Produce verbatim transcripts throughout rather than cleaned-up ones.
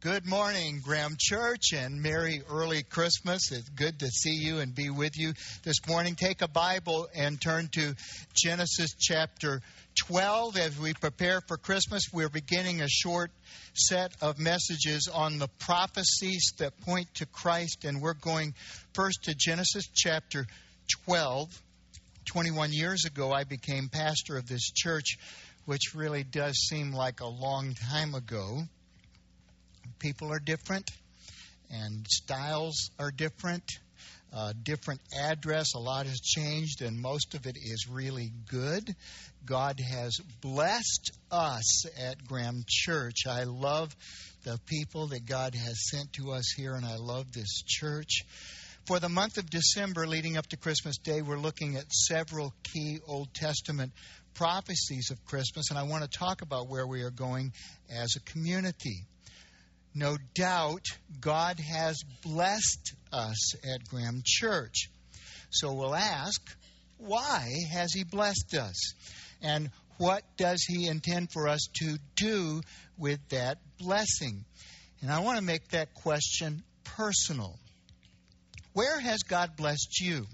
Good morning, Graham Church, and Merry Early Christmas. It's good to see you and be with you this morning. Take a Bible and turn to Genesis chapter twelve. As we prepare for Christmas, we're beginning a short set of messages on the prophecies that point to Christ, and we're going first to Genesis chapter twelve. twenty-one years ago, I became pastor of this church, which really does seem like a long time ago. People are different, and styles are different. Uh, different address, a lot has changed, and most of it is really good. God has blessed us at Graham Church. I love the people that God has sent to us here, and I love this church. For the month of December leading up to Christmas Day, we're looking at several key Old Testament prophecies of Christmas, and I want to talk about where we are going as a community. No doubt, God has blessed us at Graham Church. So we'll ask, why has He blessed us? And what does He intend for us to do with that blessing? And I want to make that question personal. Where has God blessed you?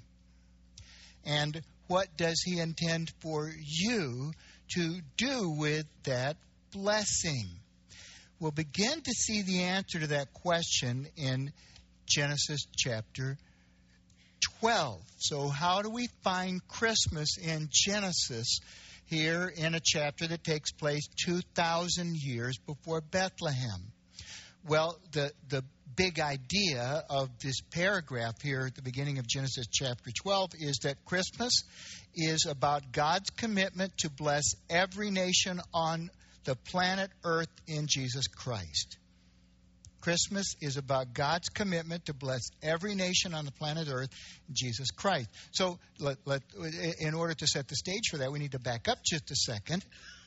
And what does He intend for you to do with that blessing? We'll begin to see the answer to that question in Genesis chapter twelve. So how do we find Christmas in Genesis here in a chapter that takes place two thousand years before Bethlehem? Well, the, the big idea of this paragraph here at the beginning of Genesis chapter twelve is that Christmas is about God's commitment to bless every nation on the planet Earth in Jesus Christ. Christmas is about God's commitment to bless every nation on the planet Earth in Jesus Christ. So, let, let, in order to set the stage for that, we need to back up just a second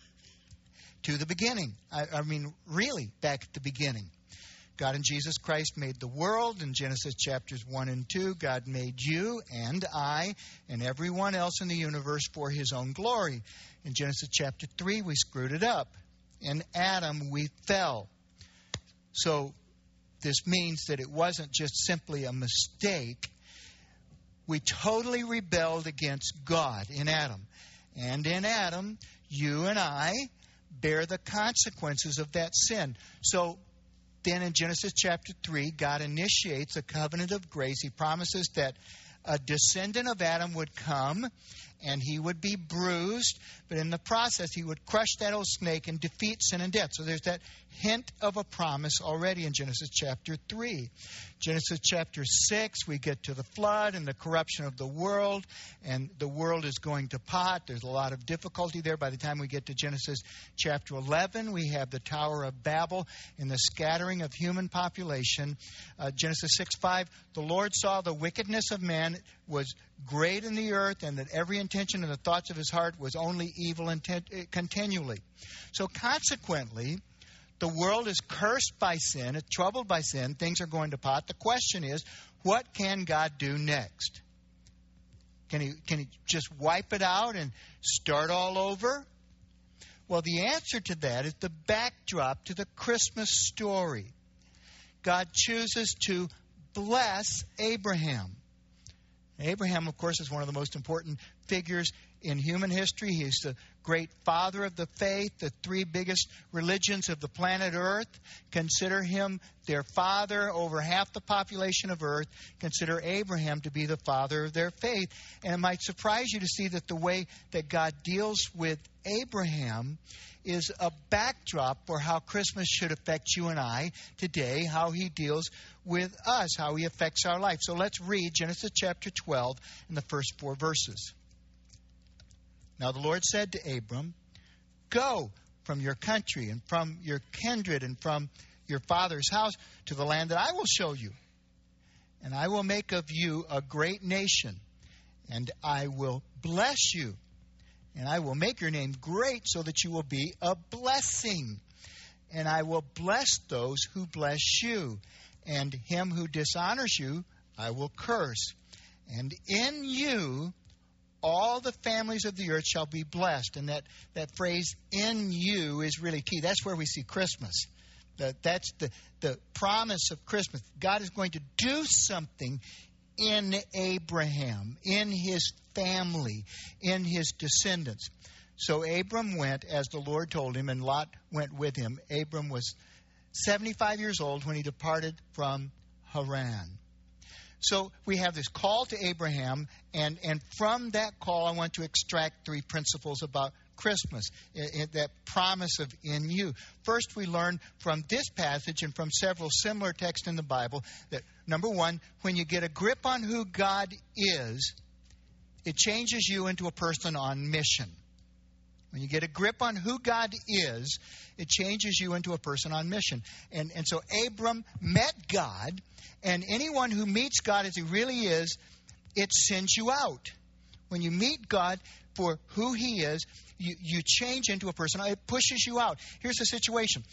to the beginning. I, I mean, really, back at the beginning. God and Jesus Christ made the world. In Genesis chapters one and two, God made you and I and everyone else in the universe for His own glory. In Genesis chapter three, we screwed it up. In Adam, we fell. So this means that it wasn't just simply a mistake. We totally rebelled against God in Adam. And in Adam, you and I bear the consequences of that sin. So then in Genesis chapter three, God initiates a covenant of grace. He promises that a descendant of Adam would come and he would be bruised, but in the process he would crush that old snake and defeat sin and death. So there's that hint of a promise already in Genesis chapter three. Genesis chapter six, we get to the flood and the corruption of the world, and the world is going to pot. There's a lot of difficulty there. By the time we get to Genesis chapter eleven, we have the Tower of Babel and the scattering of human population. Uh, Genesis six five, the Lord saw the wickedness of man was great in the earth, and that every intention and the thoughts of his heart was only evil intent, continually. So consequently, the world is cursed by sin, it's troubled by sin, things are going to pot. The question is, what can God do next? Can he, can he just wipe it out and start all over? Well, the answer to that is the backdrop to the Christmas story. God chooses to bless Abraham. Abraham, of course, is one of the most important figures in human history. He's the great father of the faith. The three biggest religions of the planet Earth consider him their father. Over half the population of Earth consider Abraham to be the father of their faith. And it might surprise you to see that the way that God deals with Abraham is a backdrop for how Christmas should affect you and I today, how He deals with us, how He affects our life. So let's read Genesis chapter twelve in the first four verses. Now the Lord said to Abram, "Go from your country and from your kindred and from your father's house to the land that I will show you. And I will make of you a great nation, and I will bless you. And I will make your name great so that you will be a blessing. And I will bless those who bless you. And him who dishonors you, I will curse. And in you, all the families of the earth shall be blessed." And that, that phrase, "in you," is really key. That's where we see Christmas. That that's the, the promise of Christmas. God is going to do something in Abraham, in his family, in his descendants. So Abram went as the Lord told him, and Lot went with him. Abram was seventy-five years old when he departed from Haran. So we have this call to Abraham, and, and from that call I want to extract three principles about Christmas, in, in that promise of in you. First, we learn from this passage and from several similar texts in the Bible that, number one, when you get a grip on who God is, it changes you into a person on mission. When you get a grip on who God is, it changes you into a person on mission. And, and so Abram met God, and anyone who meets God as he really is, it sends you out. When you meet God for who he is, you, you change into a person. It pushes you out. Here's the situation.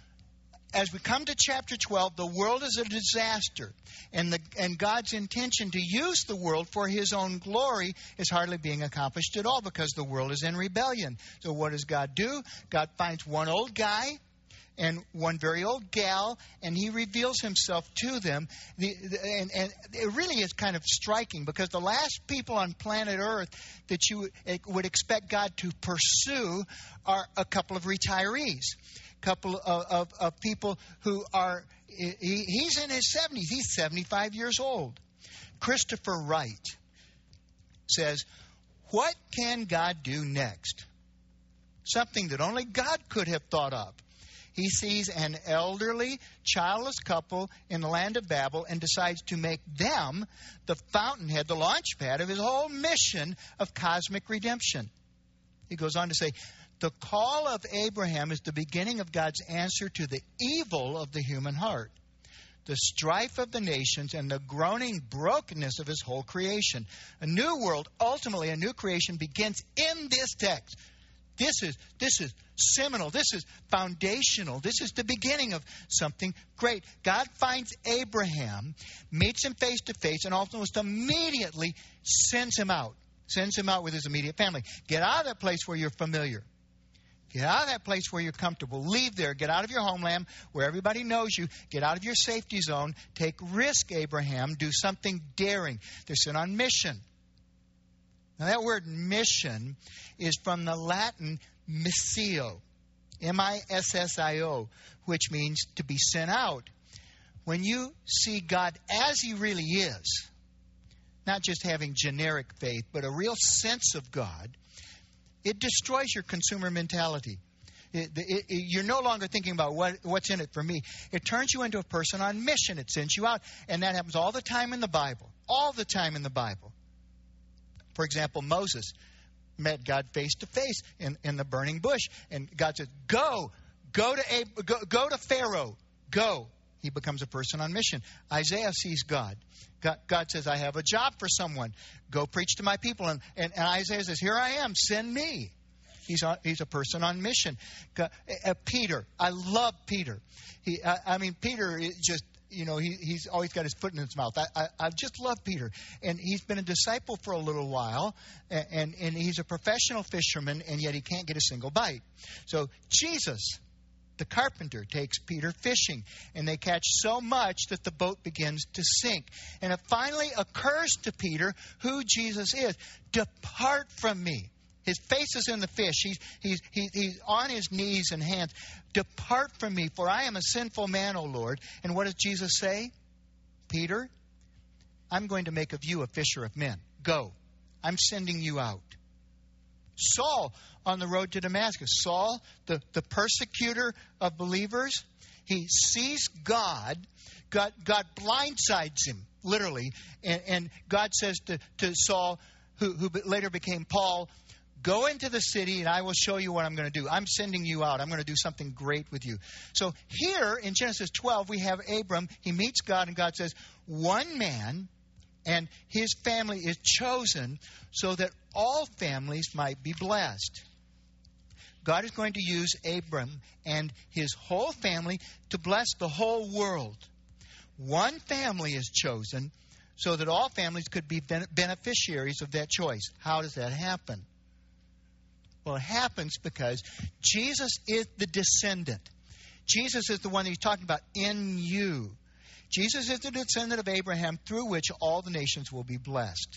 As we come to chapter twelve, the world is a disaster. And, the, and God's intention to use the world for his own glory is hardly being accomplished at all because the world is in rebellion. So what does God do? God finds one old guy and one very old gal, and he reveals himself to them. The, the, and, and it really is kind of striking because the last people on planet Earth that you would expect God to pursue are a couple of retirees. Couple of, of, of people who are, he, he's in his seventies. He's seventy-five years old. Christopher Wright says, what can God do next? Something that only God could have thought of. He sees an elderly, childless couple in the land of Babel and decides to make them the fountainhead, the launch pad of his whole mission of cosmic redemption. He goes on to say, the call of Abraham is the beginning of God's answer to the evil of the human heart, the strife of the nations, and the groaning brokenness of his whole creation. A new world, ultimately a new creation, begins in this text. This is, this is seminal. This is foundational. This is the beginning of something great. God finds Abraham, meets him face to face, and almost immediately sends him out. Sends him out with his immediate family. Get out of that place where you're familiar. Get out of that place where you're comfortable. Leave there. Get out of your homeland where everybody knows you. Get out of your safety zone. Take risk, Abraham. Do something daring. They're sent on mission. Now, that word mission is from the Latin missio, M I S S I O, which means to be sent out. When you see God as he really is, not just having generic faith, but a real sense of God, it destroys your consumer mentality. It, it, it, you're no longer thinking about what, what's in it for me. It turns you into a person on mission. It sends you out. And that happens all the time in the Bible. All the time in the Bible. For example, Moses met God face to face in, in the burning bush. And God said, go, go to, Ab- go, go to Pharaoh, go. He becomes a person on mission. Isaiah sees God. God, God says, I have a job for someone. Go preach to my people. And, and, and Isaiah says, here I am, send me. He's a, he's a person on mission. God, uh, Peter, I love Peter. He, I, I mean, Peter is just, you know, he, he's always got his foot in his mouth. I, I, I just love Peter. And he's been a disciple for a little while, and, and, and he's a professional fisherman, and yet he can't get a single bite. So Jesus, the carpenter, takes Peter fishing, and they catch so much that the boat begins to sink. And it finally occurs to Peter who Jesus is. Depart from me. His face is in the fish. He's, he's, he's, he's on his knees and hands. Depart from me, for I am a sinful man, O Lord. And what does Jesus say? Peter, I'm going to make of you a fisher of men. Go. I'm sending you out. Saul, on the road to Damascus. Saul, the, the persecutor of believers, he sees God. God, God blindsides him, literally. And, and God says to, to Saul, who, who later became Paul, go into the city and I will show you what I'm going to do. I'm sending you out. I'm going to do something great with you. So here in Genesis twelve, we have Abram. He meets God, and God says, one man and his family is chosen so that all families might be blessed. God is going to use Abram and his whole family to bless the whole world. One family is chosen so that all families could be beneficiaries of that choice. How does that happen? Well, it happens because Jesus is the descendant. Jesus is the one that he's talking about, in you. Jesus is the descendant of Abraham through which all the nations will be blessed.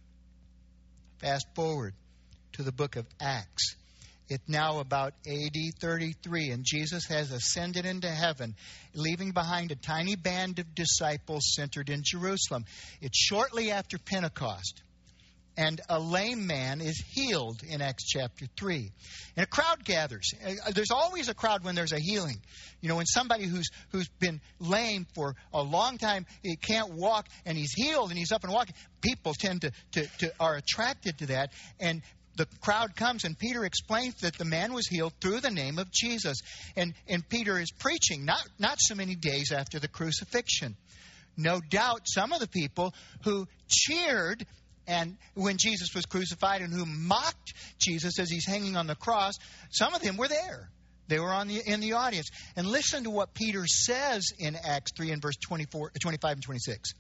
Fast forward to the book of Acts. It's now about A D thirty-three, and Jesus has ascended into heaven, leaving behind a tiny band of disciples centered in Jerusalem. It's shortly after Pentecost, and a lame man is healed in Acts chapter three. And a crowd gathers. There's always a crowd when there's a healing. You know, when somebody who's who's been lame for a long time, he can't walk, and he's healed, and he's up and walking, people tend to, to, to are attracted to that. And the crowd comes, and Peter explains that the man was healed through the name of Jesus. And, and Peter is preaching not, not so many days after the crucifixion. No doubt some of the people who cheered and when Jesus was crucified and who mocked Jesus as he's hanging on the cross, some of them were there. They were on the, in the audience. And listen to what Peter says in Acts three and verse twenty-four, twenty-five and twenty-six.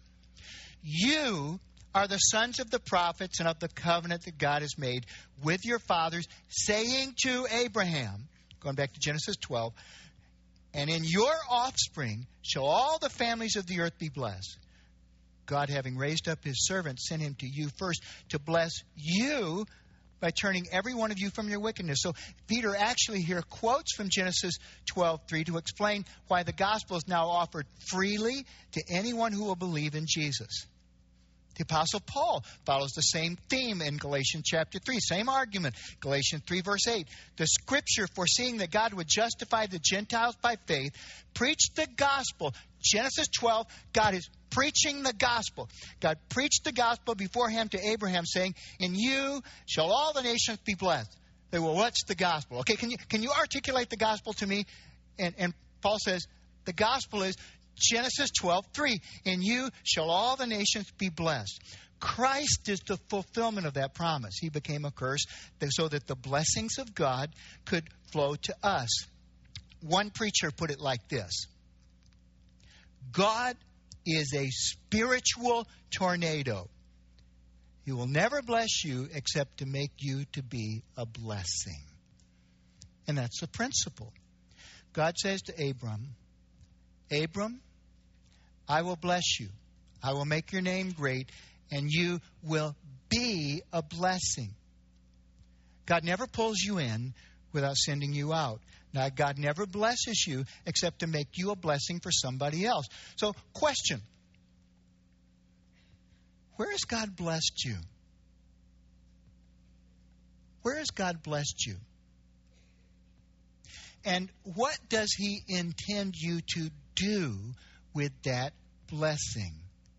You are the sons of the prophets and of the covenant that God has made with your fathers, saying to Abraham, going back to Genesis twelve, and in your offspring shall all the families of the earth be blessed. God, having raised up his servant, sent him to you first to bless you by turning every one of you from your wickedness. So Peter actually here quotes from Genesis twelve three to explain why the gospel is now offered freely to anyone who will believe in Jesus. The Apostle Paul follows the same theme in Galatians chapter three. Same argument. Galatians three verse eight. The scripture, foreseeing that God would justify the Gentiles by faith, preached the gospel. Genesis twelve, God is preaching the gospel. God preached the gospel beforehand to Abraham, saying, in you shall all the nations be blessed. They well, what's the gospel? Okay, can you can you articulate the gospel to me? And, and Paul says, the gospel is Genesis twelve three, in you shall all the nations be blessed. Christ is the fulfillment of that promise. He became a curse so that the blessings of God could flow to us. One preacher put it like this: God is a spiritual tornado. He will never bless you except to make you to be a blessing. And that's the principle. God says to Abram, Abram, I will bless you. I will make your name great, and you will be a blessing. God never pulls you in without sending you out. Now, God never blesses you except to make you a blessing for somebody else. So, question. Where has God blessed you? Where has God blessed you? And what does he intend you to do with that blessing?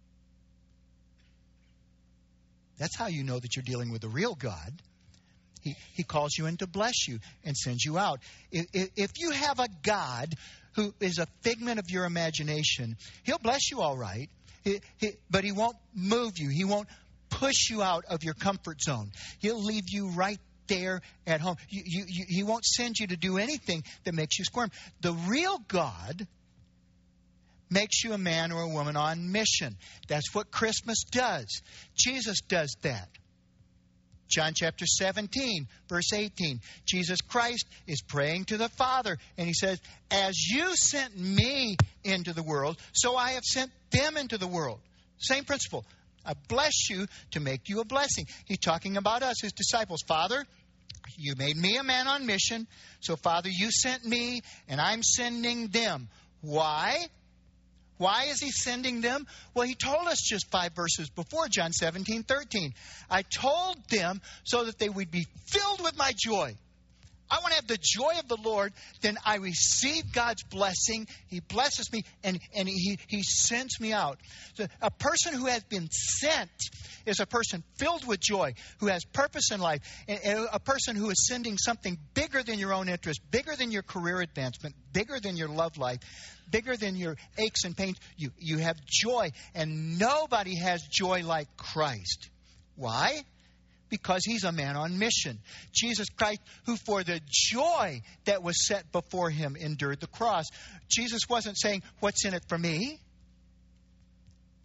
That's how you know that you're dealing with the real God. He, he calls you in to bless you and sends you out. If, if, if you have a God who is a figment of your imagination, he'll bless you all right, he, he, but he won't move you. He won't push you out of your comfort zone. He'll leave you right there at home. You, you, you, he won't send you to do anything that makes you squirm. The real God makes you a man or a woman on mission. That's what Christmas does. Jesus does that. John chapter seventeen, verse eighteen. Jesus Christ is praying to the Father, and he says, as you sent me into the world, so I have sent them into the world. Same principle. I bless you to make you a blessing. He's talking about us, his disciples. Father, you made me a man on mission, so Father, you sent me, and I'm sending them. Why? Why is he sending them? Well, he told us just five verses before, John seventeen thirteen. I told them so that they would be filled with my joy. I want to have the joy of the Lord. Then I receive God's blessing. He blesses me, and, and he, he sends me out. So a person who has been sent is a person filled with joy, who has purpose in life, and, and a person who is sending something bigger than your own interest, bigger than your career advancement, bigger than your love life, bigger than your aches and pains. You, you have joy, and nobody has joy like Christ. Why? Because he's a man on mission. Jesus Christ, who for the joy that was set before him endured the cross. Jesus wasn't saying, what's in it for me?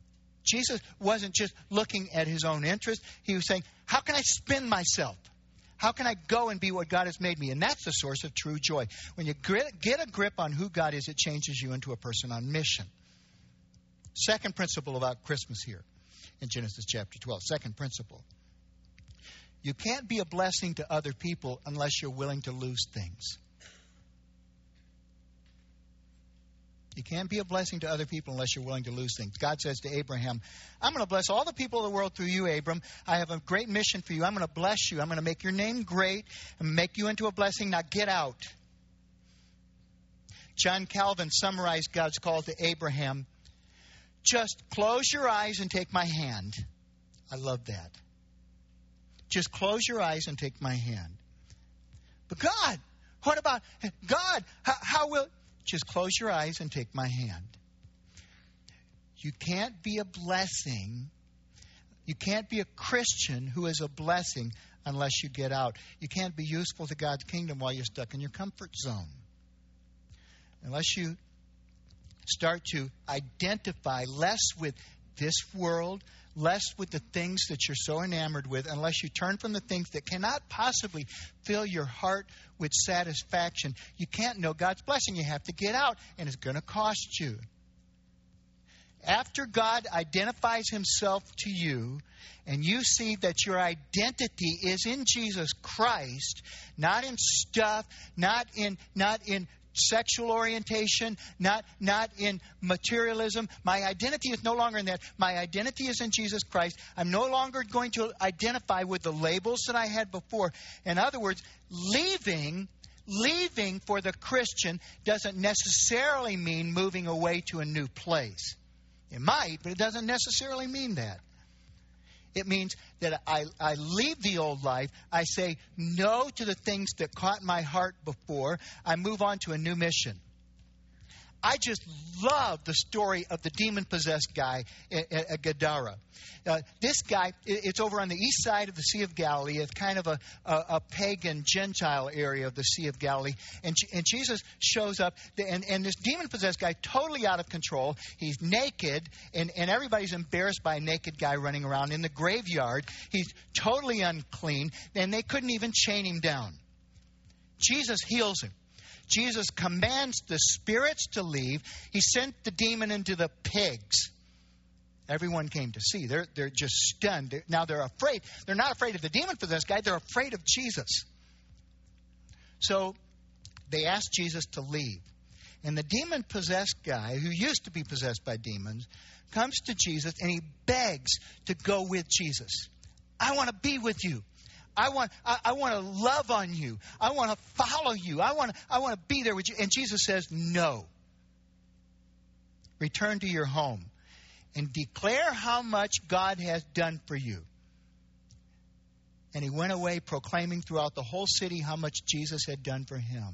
Jesus wasn't just looking at his own interest. He was saying, how can I spend myself? How can I go and be what God has made me? And that's the source of true joy. When you get a grip on who God is, it changes you into a person on mission. Second principle about Christmas here in Genesis chapter twelve. Second principle. You can't be a blessing to other people unless you're willing to lose things. You can't be a blessing to other people unless you're willing to lose things. God says to Abraham, I'm going to bless all the people of the world through you, Abram. I have a great mission for you. I'm going to bless you. I'm going to make your name great and make you into a blessing. Now get out. John Calvin summarized God's call to Abraham. Just close your eyes and take my hand. I love that. Just close your eyes and take my hand. But God, what about God? How, how will... Just close your eyes and take my hand. You can't be a blessing. You can't be a Christian who is a blessing unless you get out. You can't be useful to God's kingdom while you're stuck in your comfort zone. Unless you start to identify less with this world, less with the things that you're so enamored with, unless you turn from the things that cannot possibly fill your heart with satisfaction. You can't know God's blessing. You have to get out, and it's going to cost you. After God identifies himself to you, and you see that your identity is in Jesus Christ, not in stuff, not in not in sexual orientation, not, not in materialism. My identity is no longer in that. My identity is in Jesus Christ. I'm no longer going to identify with the labels that I had before. In other words, leaving, leaving for the Christian doesn't necessarily mean moving away to a new place. It might, but it doesn't necessarily mean that. It means that I, I leave the old life. I say no to the things that caught my heart before. I move on to a new mission. I just love the story of the demon-possessed guy at, at Gadara. Uh, this guy, it's over on the east side of the Sea of Galilee. It's kind of a, a, a pagan Gentile area of the Sea of Galilee. And, and Jesus shows up, and, and this demon-possessed guy, totally out of control. He's naked, and, and everybody's embarrassed by a naked guy running around in the graveyard. He's totally unclean, and they couldn't even chain him down. Jesus heals him. Jesus commands the spirits to leave. He sent the demon into the pigs. Everyone came to see. They're, they're just stunned. They're, now they're afraid. They're not afraid of the demon-possessed guy. They're afraid of Jesus. So they asked Jesus to leave. And the demon-possessed guy, who used to be possessed by demons, comes to Jesus and he begs to go with Jesus. I want to be with you. I want I, I want to love on you. I want to follow you. I want to, I want to be there with you. And Jesus says, no. Return to your home and declare how much God has done for you. And he went away proclaiming throughout the whole city how much Jesus had done for him.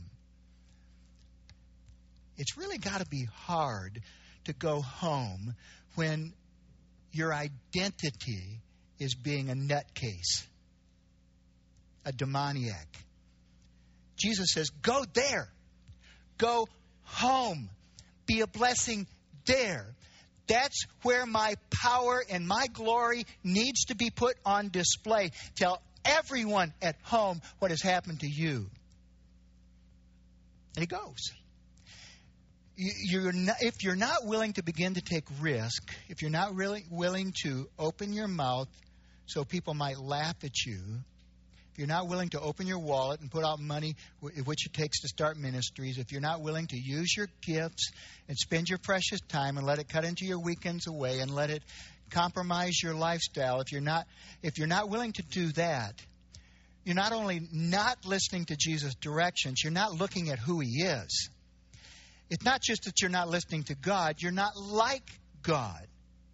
It's really got to be hard to go home when your identity is being a nutcase. A demoniac. Jesus says, go there. Go home. Be a blessing there. That's where my power and my glory needs to be put on display. Tell everyone at home what has happened to you. And he goes. You're not, if you're not willing to begin to take risk, if you're not really willing to open your mouth so people might laugh at you, if you're not willing to open your wallet and put out money, which it takes to start ministries, if you're not willing to use your gifts and spend your precious time and let it cut into your weekends away and let it compromise your lifestyle, if you're not, if you're not willing to do that, you're not only not listening to Jesus' directions, you're not looking at who he is. It's not just that you're not listening to God, you're not like God.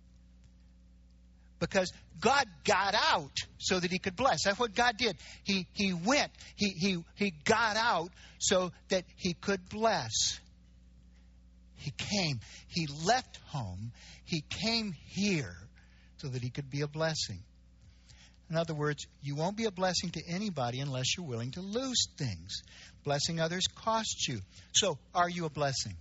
Because God got out so that he could bless. That's what God did. He he went. He he he got out so that he could bless. He came. He left home. He came here so that he could be a blessing. In other words, you won't be a blessing to anybody unless you're willing to lose things. Blessing others costs you. So, are you a blessing?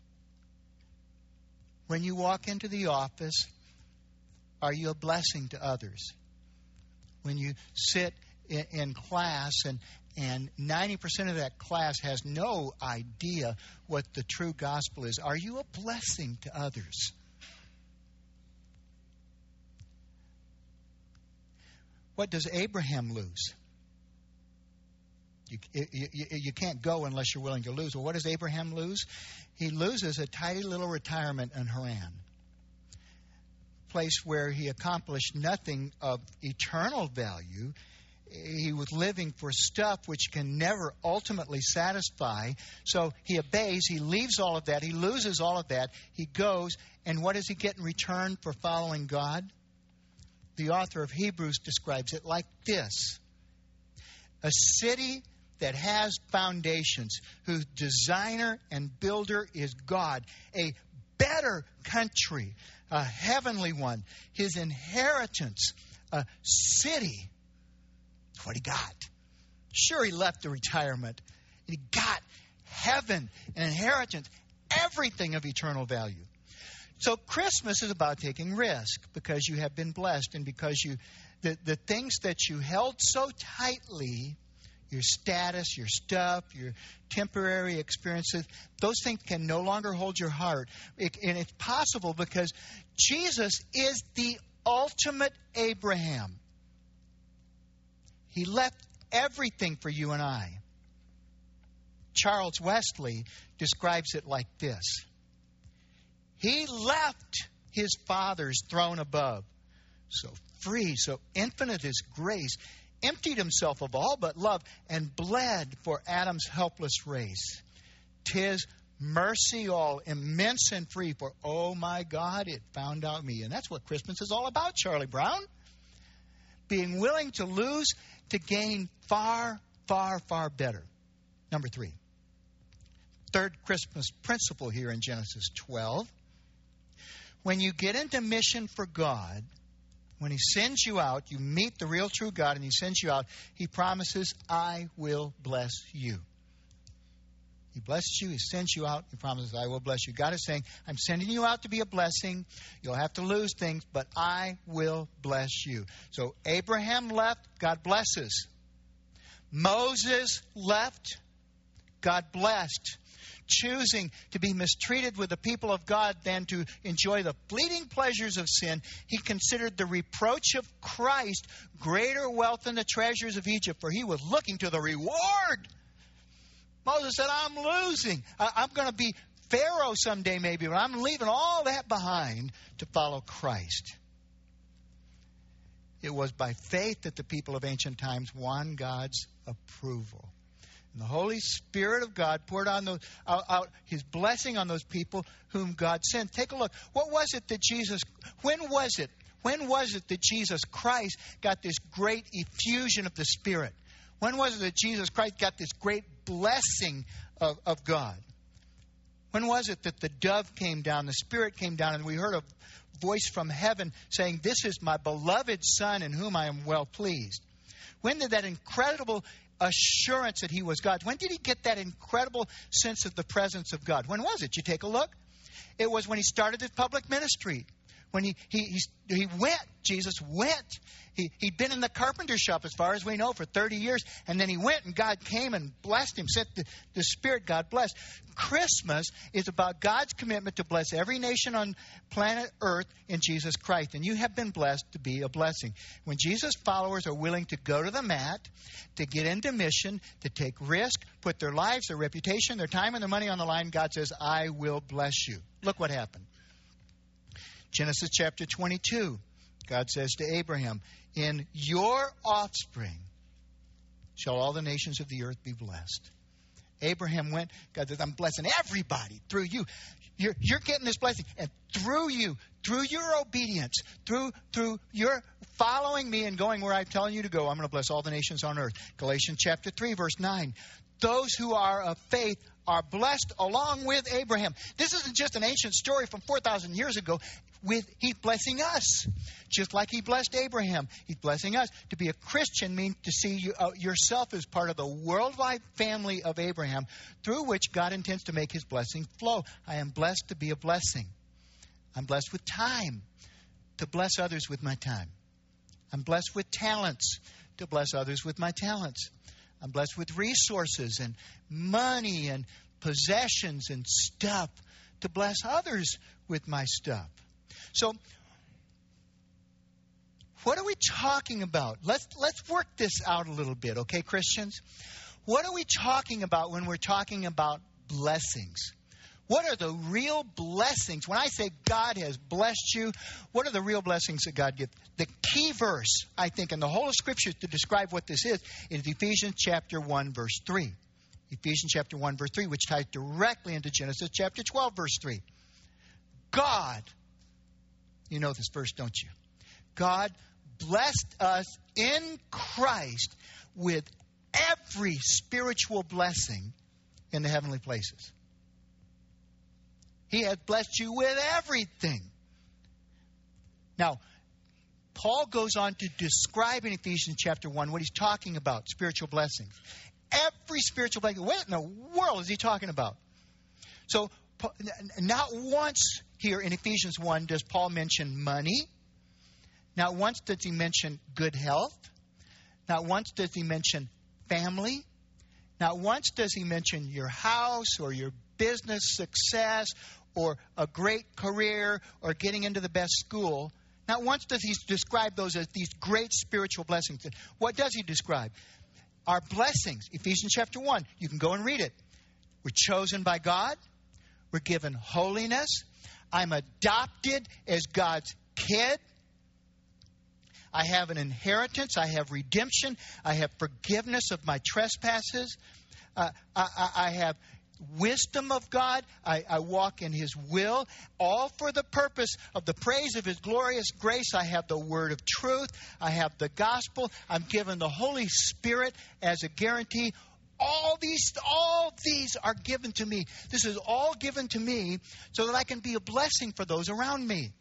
When you walk into the office, are you a blessing to others? When you sit in, in class, and and ninety percent of that class has no idea what the true gospel is. Are you a blessing to others? What does Abraham lose? You, you, you, you can't go unless you're willing to lose. Well, what does Abraham lose? He loses a tidy little retirement in Haran, place where he accomplished nothing of eternal value. He was living for stuff which can never ultimately satisfy. So he obeys. He leaves all of that. He loses all of that. He goes. And what does he get in return for following God? The author of Hebrews describes it like this: a city that has foundations, whose designer and builder is God, a better country, a heavenly one, his inheritance, a city. That's what he got. Sure, he left the retirement. He got heaven, an inheritance, everything of eternal value. So Christmas is about taking risk, because you have been blessed, and because you, the, the things that you held so tightly, your status, your stuff, your temporary experiences, those things can no longer hold your heart. It, and it's possible because Jesus is the ultimate Abraham. He left everything for you and I. Charles Wesley describes it like this: he left his Father's throne above, so free, so infinite his grace, emptied himself of all but love, and bled for Adam's helpless race. 'Tis mercy all immense and free, for oh my God, it found out me. And that's what Christmas is all about, Charlie Brown. Being willing to lose to gain far, far, far better. Number three. Third Christmas principle here in Genesis twelve. When you get into mission for God, when he sends you out, you meet the real true God, and he sends you out, he promises, I will bless you. He blesses you, he sends you out, he promises, I will bless you. God is saying, I'm sending you out to be a blessing. You'll have to lose things, but I will bless you. So Abraham left, God blesses. Moses left, God blessed. Choosing to be mistreated with the people of God than to enjoy the fleeting pleasures of sin, he considered the reproach of Christ greater wealth than the treasures of Egypt, for he was looking to the reward. Moses said, I'm losing. I- I'm going to be Pharaoh someday maybe, but I'm leaving all that behind to follow Christ. It was by faith that the people of ancient times won God's approval. And the Holy Spirit of God poured on those, out, out his blessing on those people whom God sent. Take a look. What was it that Jesus, when was it? When was it that Jesus Christ got this great effusion of the Spirit? When was it that Jesus Christ got this great blessing of, of God? When was it that the dove came down, the Spirit came down, and we heard a voice from heaven saying, this is my beloved Son in whom I am well pleased? When did that incredible assurance that he was God, when did he get that incredible sense of the presence of God? When was it? You take a look. It was when he started his public ministry. When he he he, he went, Jesus went. He, he'd been in the carpenter shop, as far as we know, for thirty years. And then he went, and God came and blessed him, sent the, the Spirit, God blessed. Christmas is about God's commitment to bless every nation on planet Earth in Jesus Christ. And you have been blessed to be a blessing. When Jesus' followers are willing to go to the mat, to get into mission, to take risk, put their lives, their reputation, their time, and their money on the line, God says, I will bless you. Look what happened. Genesis chapter twenty-two, God says to Abraham, in your offspring shall all the nations of the earth be blessed. Abraham went, God says, I'm blessing everybody through you. You're, you're getting this blessing. And through you, through your obedience, through, through your following me and going where I'm telling you to go, I'm going to bless all the nations on earth. Galatians chapter three, verse nine. Those who are of faith are blessed along with Abraham. This isn't just an ancient story from four thousand years ago. With He's blessing us, just like he blessed Abraham. He's blessing us. To be a Christian means to see you, uh, yourself as part of the worldwide family of Abraham, through which God intends to make his blessing flow. I am blessed to be a blessing. I'm blessed with time, to bless others with my time. I'm blessed with talents, to bless others with my talents. I'm blessed with resources and money and possessions and stuff to bless others with my stuff. So, what are we talking about? Let's let's work this out a little bit, okay, Christians? What are we talking about when we're talking about blessings? What are the real blessings? When I say God has blessed you, what are the real blessings that God gives? The key verse, I think, in the whole of Scripture to describe what this is, is Ephesians chapter one, verse three. Ephesians chapter one, verse three, which ties directly into Genesis chapter twelve, verse three. God, you know this verse, don't you? God blessed us in Christ with every spiritual blessing in the heavenly places. He has blessed you with everything. Now, Paul goes on to describe in Ephesians chapter one what he's talking about, spiritual blessings. Every spiritual blessing. What in the world is he talking about? So, not once here in Ephesians one does Paul mention money. Not once does he mention good health. Not once does he mention family. Not once does he mention your house or your business success or a great career or getting into the best school. Not once does he describe those as these great spiritual blessings. What does he describe? Our blessings. Ephesians chapter one. You can go and read it. We're chosen by God. We're given holiness. I'm adopted as God's kid. I have an inheritance. I have redemption. I have forgiveness of my trespasses. Uh, I, I, I have wisdom of God. I, I walk in His will, all for the purpose of the praise of His glorious grace. I have the word of truth. I have the gospel. I'm given the Holy Spirit as a guarantee. All these, all these are given to me. This is all given to me so that I can be a blessing for those around me.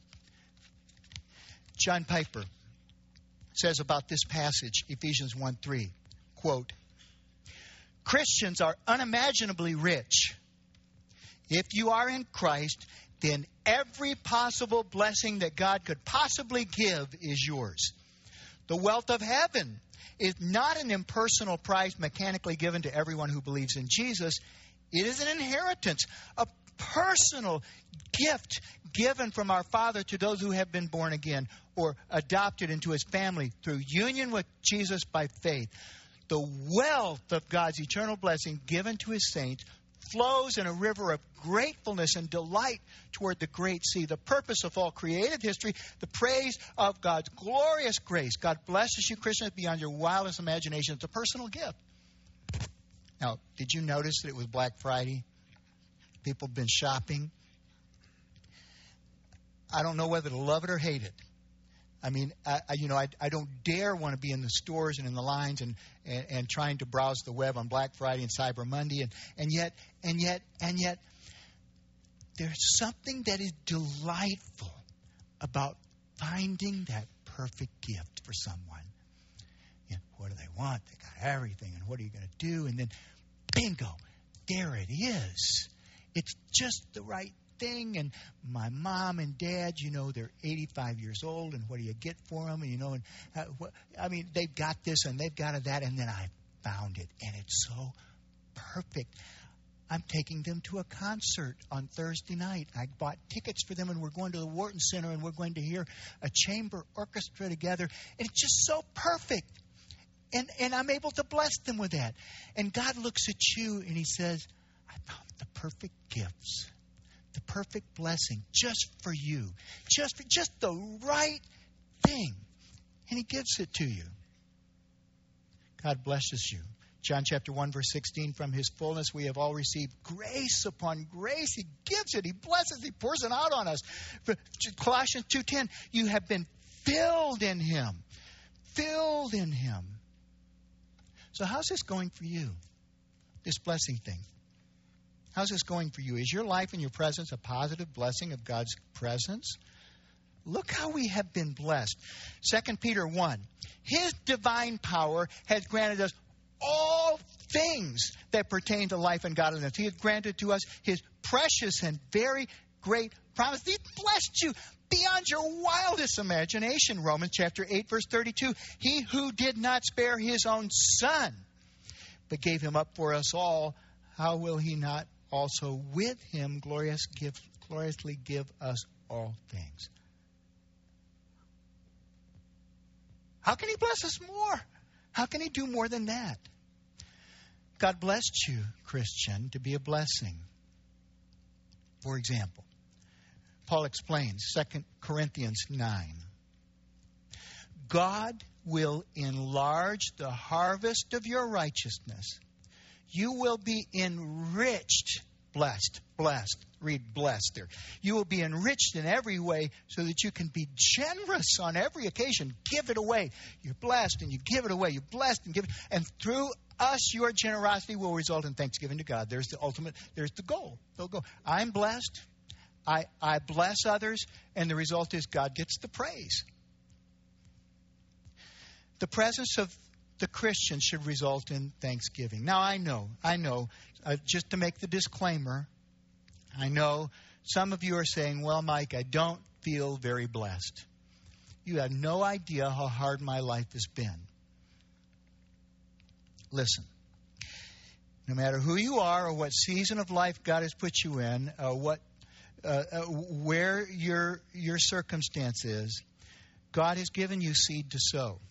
John Piper says about this passage, Ephesians one three, quote, Christians are unimaginably rich. If you are in Christ, then every possible blessing that God could possibly give is yours. The wealth of heaven is not an impersonal prize mechanically given to everyone who believes in Jesus. It is an inheritance, a personal gift given from our Father to those who have been born again or adopted into His family through union with Jesus by faith. The wealth of God's eternal blessing given to His saints flows in a river of gratefulness and delight toward the great sea. The purpose of all created history, the praise of God's glorious grace. God blesses you, Christians, beyond your wildest imagination. It's a personal gift. Now, did you notice that it was Black Friday? People have been shopping. I don't know whether to love it or hate it. I mean, I, I, you know, I, I don't dare want to be in the stores and in the lines and, and, and trying to browse the web on Black Friday and Cyber Monday. And, and yet, and yet, and yet, there's something that is delightful about finding that perfect gift for someone. You know, what do they want? They got everything. And what are you going to do? And then, bingo, there it is. It's just the right thing. And my mom and dad, you know, they're eighty-five years old, and what do you get for them? And, you know, and uh, what, I mean, they've got this and they've got that, and then I found it, and it's so perfect. I'm taking them to a concert on Thursday night. I bought tickets for them, and we're going to the Wharton Center, and we're going to hear a chamber orchestra together, and it's just so perfect. And and I'm able to bless them with that. And God looks at you, and He says, I found the perfect gifts. The perfect blessing just for you. Just for, just the right thing. And He gives it to you. God blesses you. John chapter one, verse sixteen, from His fullness we have all received grace upon grace. He gives it. He blesses. He pours it out on us. Colossians two ten, you have been filled in Him. Filled in Him. So how's this going for you? This blessing thing. How's this going for you? Is your life and your presence a positive blessing of God's presence? Look how we have been blessed. Second Peter one. His divine power has granted us all things that pertain to life and godliness. He has granted to us His precious and very great promise. He's blessed you beyond your wildest imagination. Romans chapter eight, verse thirty-two. He who did not spare his own son, but gave him up for us all, how will he not also with him glorious give, gloriously give us all things? How can he bless us more? How can he do more than that? God blessed you, Christian, to be a blessing. For example, Paul explains, Second Corinthians nine. God will enlarge the harvest of your righteousness. You will be enriched, blessed, blessed. Read blessed there. You will be enriched in every way so that you can be generous on every occasion. Give it away. You're blessed and you give it away. You're blessed and give it. And through us, your generosity will result in thanksgiving to God. There's the ultimate, there's the goal. The goal. I'm blessed. I, I bless others. And the result is God gets the praise. The presence of the Christian should result in thanksgiving. Now, I know, I know, uh, just to make the disclaimer, I know some of you are saying, well, Mike, I don't feel very blessed. You have no idea how hard my life has been. Listen, no matter who you are or what season of life God has put you in, uh, what, uh, uh, where your your circumstance is, God has given you seed to sow.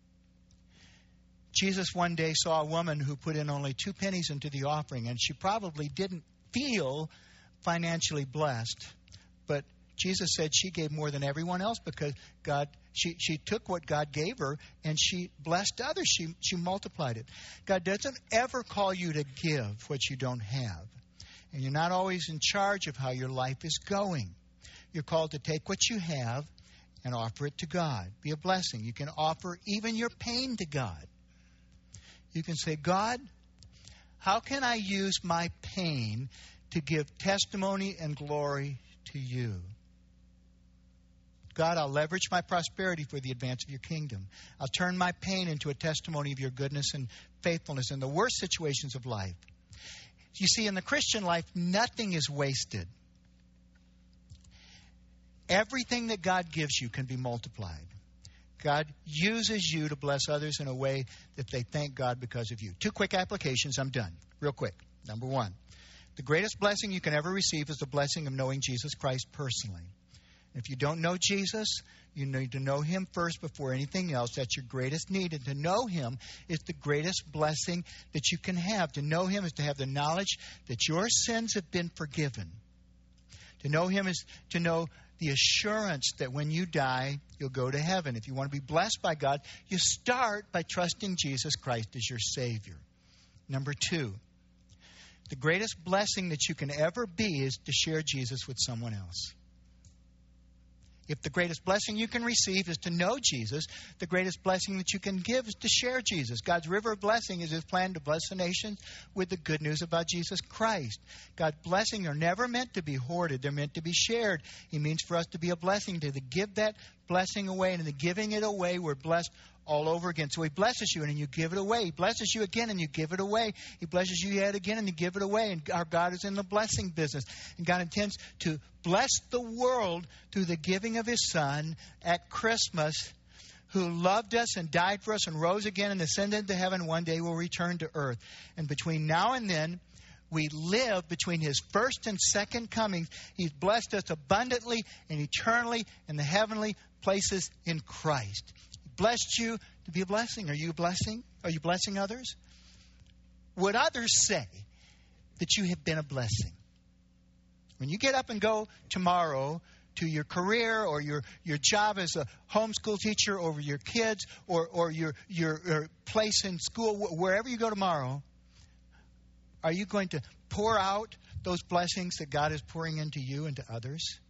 Jesus one day saw a woman who put in only two pennies into the offering, and she probably didn't feel financially blessed, but Jesus said she gave more than everyone else because God, she, she took what God gave her and she blessed others. She, she multiplied it. God doesn't ever call you to give what you don't have. And you're not always in charge of how your life is going. You're called to take what you have and offer it to God. Be a blessing. You can offer even your pain to God. You can say, God, how can I use my pain to give testimony and glory to you? God, I'll leverage my prosperity for the advance of your kingdom. I'll turn my pain into a testimony of your goodness and faithfulness in the worst situations of life. You see, in the Christian life, nothing is wasted. Everything that God gives you can be multiplied. God uses you to bless others in a way that they thank God because of you. Two quick applications. I'm done. Real quick. Number one, the greatest blessing you can ever receive is the blessing of knowing Jesus Christ personally. If you don't know Jesus, you need to know him first before anything else. That's your greatest need. And to know him is the greatest blessing that you can have. To know him is to have the knowledge that your sins have been forgiven. To know him is to know the assurance that when you die, you'll go to heaven. If you want to be blessed by God, you start by trusting Jesus Christ as your Savior. Number two, the greatest blessing that you can ever be is to share Jesus with someone else. If the greatest blessing you can receive is to know Jesus, the greatest blessing that you can give is to share Jesus. God's river of blessing is his plan to bless the nations with the good news about Jesus Christ. God's blessings are never meant to be hoarded. They're meant to be shared. He means for us to be a blessing, to give that blessing away. And in the giving it away, we're blessed all over again. So he blesses you and then you give it away. He blesses you again and you give it away. He blesses you yet again and you give it away. And our God is in the blessing business. And God intends to bless the world through the giving of his Son at Christmas, who loved us and died for us and rose again and ascended to heaven. One day will return to earth. And between now and then, we live between his first and second comings. He's blessed us abundantly and eternally in the heavenly places in Christ. Blessed you to be a blessing. Are you a blessing? Are you blessing others? Would others say that you have been a blessing? When you get up and go tomorrow to your career or your, your job as a homeschool teacher over your kids or, or your, your, your place in school, wherever you go tomorrow, are you going to pour out those blessings that God is pouring into you and to others?